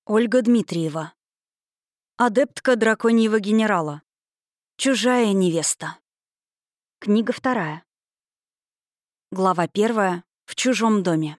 Ольга Дмитриева. Адептка драконьего генерала. Чужая невеста. Книга 2. Глава 1. В чужом доме.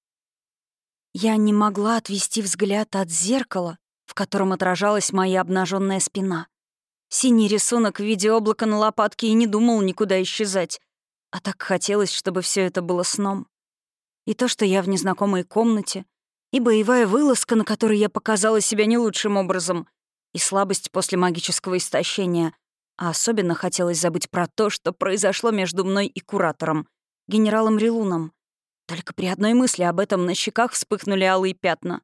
Я не могла отвести взгляд от зеркала, в котором отражалась моя обнаженная спина. Синий рисунок в виде облака на лопатке и не думал никуда исчезать. А так хотелось, чтобы все это было сном. И то, что я в незнакомой комнате, и боевая вылазка, на которой я показала себя не лучшим образом, и слабость после магического истощения. А особенно хотелось забыть про то, что произошло между мной и куратором, генералом Рилуном. Только при одной мысли об этом на щеках вспыхнули алые пятна.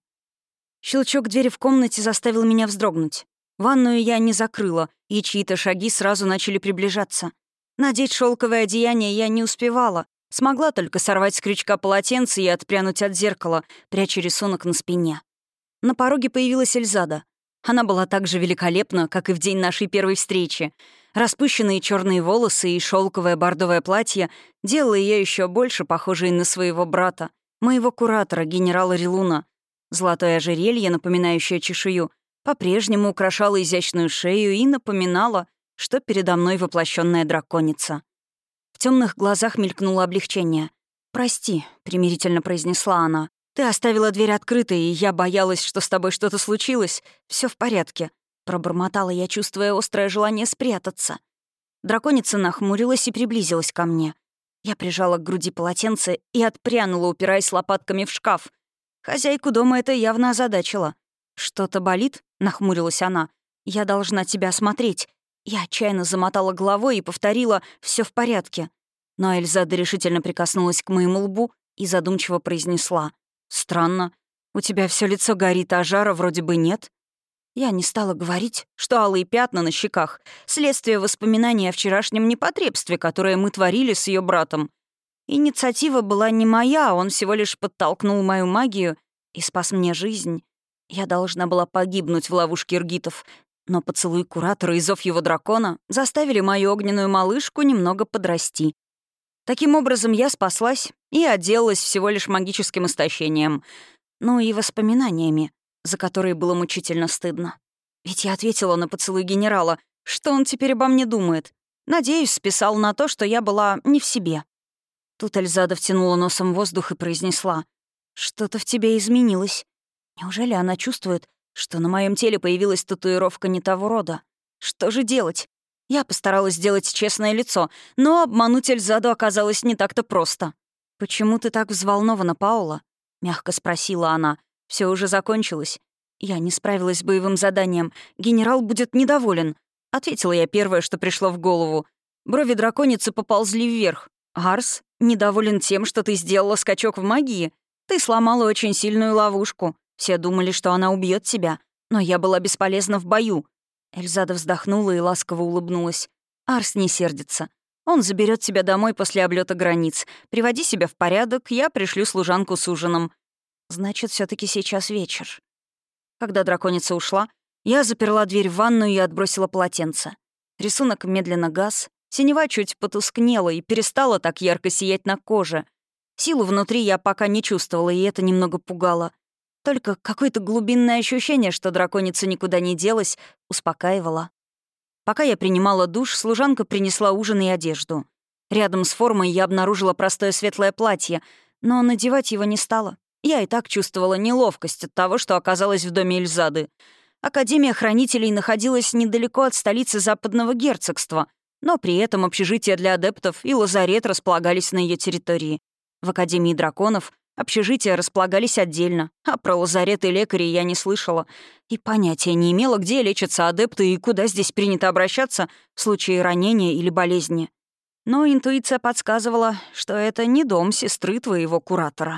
Щелчок двери в комнате заставил меня вздрогнуть. Ванную я не закрыла, и чьи-то шаги сразу начали приближаться. Надеть шелковое одеяние я не успевала. Смогла только сорвать с крючка полотенце и отпрянуть от зеркала, пряча рисунок на спине. На пороге появилась Эльзада. Она была так же великолепна, как и в день нашей первой встречи. Распущенные черные волосы и шелковое бордовое платье делало ее еще больше похожей на своего брата, моего куратора, генерала Рилуна. Золотое ожерелье, напоминающее чешую, по-прежнему украшало изящную шею и напоминало, что передо мной воплощенная драконица. В темных глазах мелькнуло облегчение. «Прости», — примирительно произнесла она. «Ты оставила дверь открытой, и я боялась, что с тобой что-то случилось. Все в порядке», — пробормотала я, чувствуя острое желание спрятаться. Драконица нахмурилась и приблизилась ко мне. Я прижала к груди полотенце и отпрянула, упираясь лопатками в шкаф. Хозяйку дома это явно озадачило. «Что-то болит?» — нахмурилась она. «Я должна тебя осмотреть». Я отчаянно замотала головой и повторила «все в порядке». Но Эльзада решительно прикоснулась к моему лбу и задумчиво произнесла: «Странно. У тебя все лицо горит, а жара вроде бы нет». Я не стала говорить, что алые пятна на щеках — следствие воспоминаний о вчерашнем непотребстве, которое мы творили с ее братом. Инициатива была не моя, он всего лишь подтолкнул мою магию и спас мне жизнь. Я должна была погибнуть в ловушке иргитов, но поцелуй куратора и зов его дракона заставили мою огненную малышку немного подрасти. Таким образом, я спаслась и отделалась всего лишь магическим истощением. Ну и воспоминаниями, за которые было мучительно стыдно. Ведь я ответила на поцелуй генерала. Что он теперь обо мне думает? Надеюсь, списал на то, что я была не в себе. Тут Эльзада втянула носом воздух и произнесла: «Что-то в тебе изменилось. Неужели она чувствует, что на моем теле появилась татуировка не того рода? Что же делать?» Я постаралась сделать честное лицо, но обмануть Эльзаду оказалось не так-то просто. «Почему ты так взволнована, Паула?» — мягко спросила она. Все уже закончилось. Я не справилась с боевым заданием. Генерал будет недоволен. Ответила я первое, что пришло в голову. Брови драконицы поползли вверх. «Арс недоволен тем, что ты сделала скачок в магии? Ты сломала очень сильную ловушку. Все думали, что она убьет тебя, но я была бесполезна в бою». Эльзада вздохнула и ласково улыбнулась. «Арс не сердится. Он заберет тебя домой после облета границ. Приводи себя в порядок, я пришлю служанку с ужином». Значит, все таки сейчас вечер. Когда драконица ушла, я заперла дверь в ванную и отбросила полотенце. Рисунок медленно гас, синева чуть потускнела и перестала так ярко сиять на коже. Силу внутри я пока не чувствовала, и это немного пугало. Только какое-то глубинное ощущение, что драконица никуда не делась, успокаивало. Пока я принимала душ, служанка принесла ужин и одежду. Рядом с формой я обнаружила простое светлое платье, но надевать его не стала. Я и так чувствовала неловкость от того, что оказалась в доме Эльзады. Академия хранителей находилась недалеко от столицы Западного герцогства, но при этом общежитие для адептов и лазарет располагались на ее территории. В Академии драконов общежития располагались отдельно, а про лазарет и лекарей я не слышала и понятия не имела, где лечатся адепты и куда здесь принято обращаться в случае ранения или болезни. Но интуиция подсказывала, что это не дом сестры твоего куратора.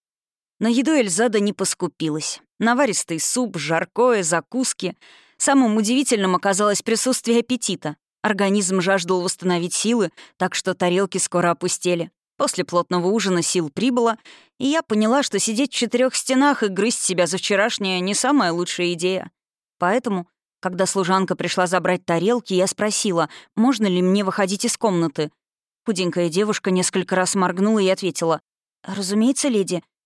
На еду Эльзада не поскупилась. Наваристый суп, жаркое, закуски. Самым удивительным оказалось присутствие аппетита. Организм жаждал восстановить силы, так что тарелки скоро опустели. После плотного ужина сил прибыло, и я поняла, что сидеть в 4 стенах и грызть себя за вчерашнее — не самая лучшая идея. Поэтому, когда служанка пришла забрать тарелки, я спросила, можно ли мне выходить из комнаты. Худенькая девушка несколько раз моргнула и ответила: «Разумеется, леди.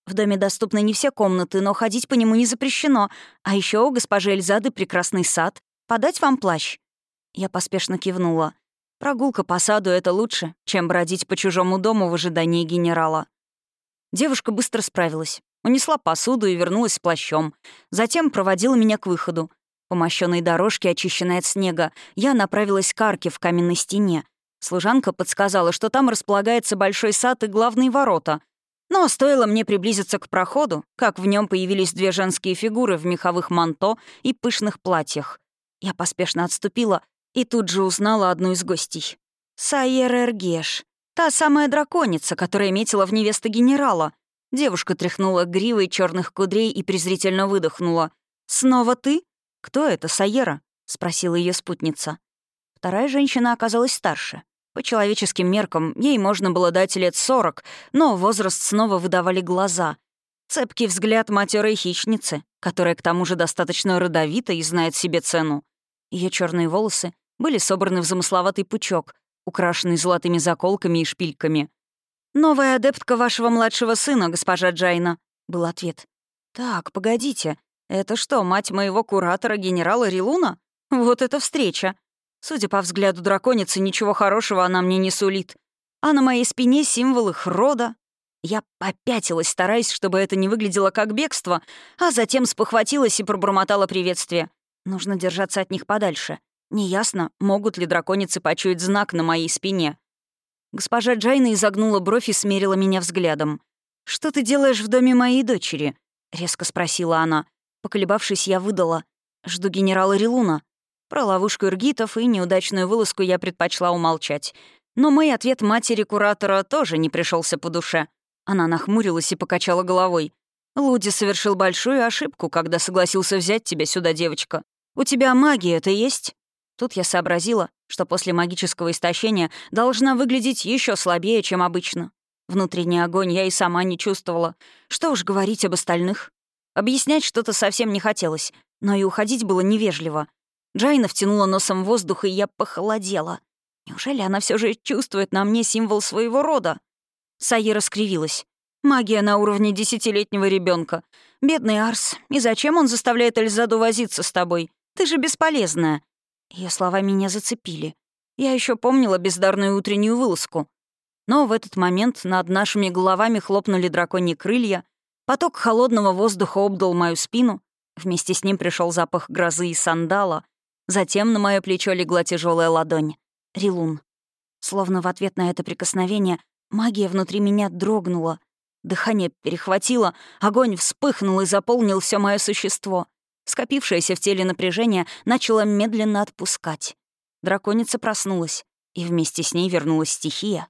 В доме доступны не все комнаты, но ходить по нему не запрещено. А еще у госпожи Эльзады прекрасный сад. Подать вам плащ?» Я поспешно кивнула. Прогулка по саду — это лучше, чем бродить по чужому дому в ожидании генерала. Девушка быстро справилась. Унесла посуду и вернулась с плащом. Затем проводила меня к выходу. По мощёной дорожке, очищенной от снега, я направилась к арке в каменной стене. Служанка подсказала, что там располагается большой сад и главные ворота. Но стоило мне приблизиться к проходу, как в нем появились две женские фигуры в меховых манто и пышных платьях. Я поспешно отступила и тут же узнала одну из гостей. Сайер Эргеш. Та самая драконица, которая метила в невесты генерала. Девушка тряхнула гривой черных кудрей и презрительно выдохнула. «Снова ты? Кто это, Сайера?» — спросила ее спутница. Вторая женщина оказалась старше. По человеческим меркам ей можно было дать лет 40, но возраст снова выдавали глаза. Цепкий взгляд матерой хищницы, которая к тому же достаточно родовита и знает себе цену. Ее черные волосы были собраны в замысловатый пучок, украшенный золотыми заколками и шпильками. «Новая адептка вашего младшего сына, госпожа Джайна», — был ответ. «Так, погодите, это что, мать моего куратора, генерала Рилуна? Вот это встреча! Судя по взгляду драконицы, ничего хорошего она мне не сулит. А на моей спине символ их рода». Я попятилась, стараясь, чтобы это не выглядело как бегство, а затем спохватилась и пробормотала приветствие. Нужно держаться от них подальше. Неясно, могут ли драконицы почуять знак на моей спине. Госпожа Джайна изогнула бровь и смерила меня взглядом. «Что ты делаешь в доме моей дочери?» — резко спросила она. Поколебавшись, я выдала. «Жду генерала Рилуна». Про ловушку иргитов и неудачную вылазку я предпочла умолчать. Но мой ответ матери куратора тоже не пришелся по душе. Она нахмурилась и покачала головой. «Луди совершил большую ошибку, когда согласился взять тебя сюда, девочка. У тебя магия-то есть?» Тут я сообразила, что после магического истощения должна выглядеть еще слабее, чем обычно. Внутренний огонь я и сама не чувствовала. Что уж говорить об остальных. Объяснять что-то совсем не хотелось, но и уходить было невежливо. Джайна втянула носом воздух, и я похолодела. Неужели она все же чувствует на мне символ своего рода? Сайера скривилась. «Магия на уровне 10-летнего ребенка. Бедный Арс. И зачем он заставляет Эльзаду возиться с тобой? Ты же бесполезная». Ее слова меня зацепили. Я еще помнила бездарную утреннюю вылазку. Но в этот момент над нашими головами хлопнули драконьи крылья, поток холодного воздуха обдал мою спину, вместе с ним пришел запах грозы и сандала, затем на мое плечо легла тяжелая ладонь. Рилун. Словно в ответ на это прикосновение магия внутри меня дрогнула. Дыхание перехватило, огонь вспыхнул и заполнил все мое существо. Скопившееся в теле напряжение начало медленно отпускать. Драконица проснулась, и вместе с ней вернулась стихия.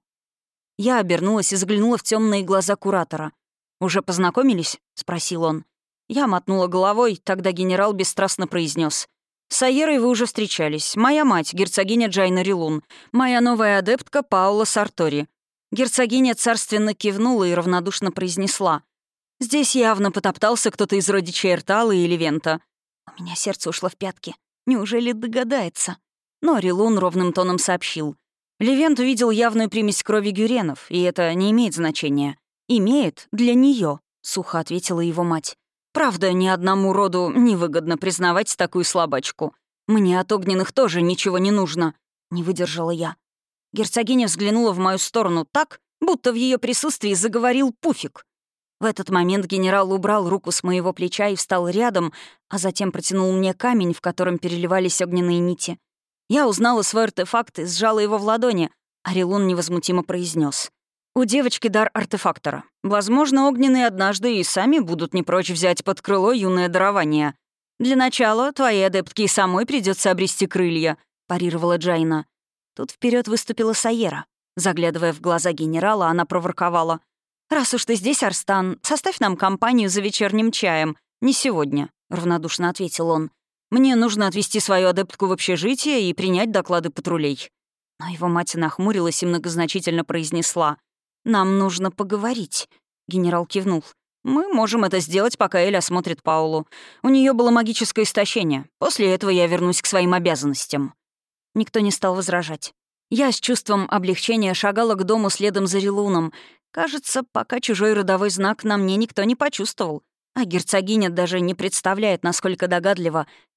Я обернулась и заглянула в темные глаза куратора. «Уже познакомились?» — спросил он. Я мотнула головой, тогда генерал бесстрастно произнес: «С Сайерой вы уже встречались. Моя мать, герцогиня Джайна Рилун. Моя новая адептка Паула Сартори». Герцогиня царственно кивнула и равнодушно произнесла: «Здесь явно потоптался кто-то из родичей Эртала или Вента». У меня сердце ушло в пятки. Неужели догадается? Но Рилун ровным тоном сообщил: «Левент увидел явную примесь крови гюренов, и это не имеет значения». «Имеет для нее, сухо ответила его мать. «Правда, ни одному роду невыгодно признавать такую слабачку. Мне от огненных тоже ничего не нужно», — не выдержала я. Герцогиня взглянула в мою сторону так, будто в ее присутствии заговорил Пуфик. В этот момент генерал убрал руку с моего плеча и встал рядом, а затем протянул мне камень, в котором переливались огненные нити. Я узнала свой артефакт и сжала его в ладони, а Рилун невозмутимо произнес: «У девочки дар артефактора. Возможно, огненные однажды и сами будут не прочь взять под крыло юное дарование. Для начала твоей адептке и самой придется обрести крылья», — парировала Джайна. Тут вперед выступила Сайера. Заглядывая в глаза генерала, она проворковала: «Раз уж ты здесь, Арстан, составь нам компанию за вечерним чаем. Не сегодня», — равнодушно ответил он. «Мне нужно отвезти свою адептку в общежитие и принять доклады патрулей». Но его мать нахмурилась и многозначительно произнесла: «Нам нужно поговорить». Генерал кивнул. «Мы можем это сделать, пока Эль осмотрит Паулу. У нее было магическое истощение. После этого я вернусь к своим обязанностям». Никто не стал возражать. Я с чувством облегчения шагала к дому следом за Рилуном. Кажется, пока чужой родовой знак на мне никто не почувствовал, а герцогиня даже не представляет, насколько догадлива